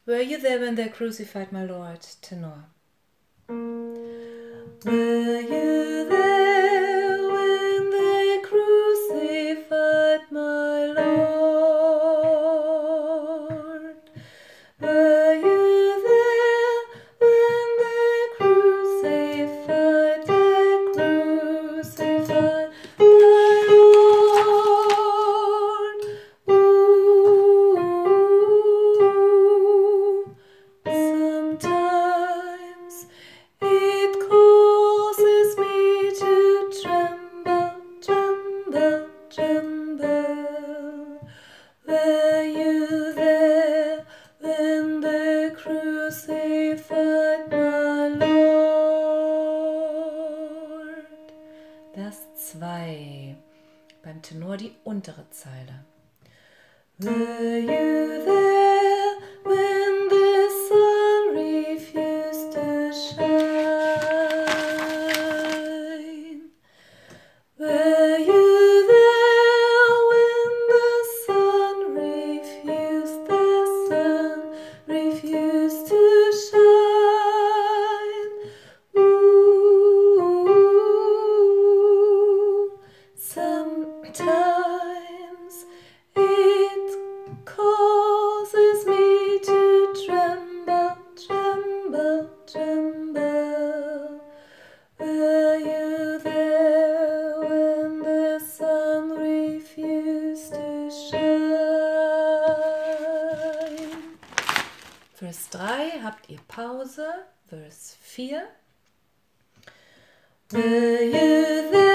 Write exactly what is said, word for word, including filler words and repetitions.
Were you there when they crucified my Lord? Tenor. Were you there when they crucified my Lord? Were you there when they crucified, they crucified my Lord? Ooh, sometimes it causes me to tremble, tremble, tremble. Were you there when they crucified my Lord? Vers zwei. Beim Tenor die untere Zeile. Were you there when the sun refused to shine? Were you there when the sun refused, the sun refused to shine? Ooh, sometimes it causes me to tremble, tremble, tremble. Were you there when the sun refused to shine? Vers drei habt ihr Pause. Vers vier. Were you there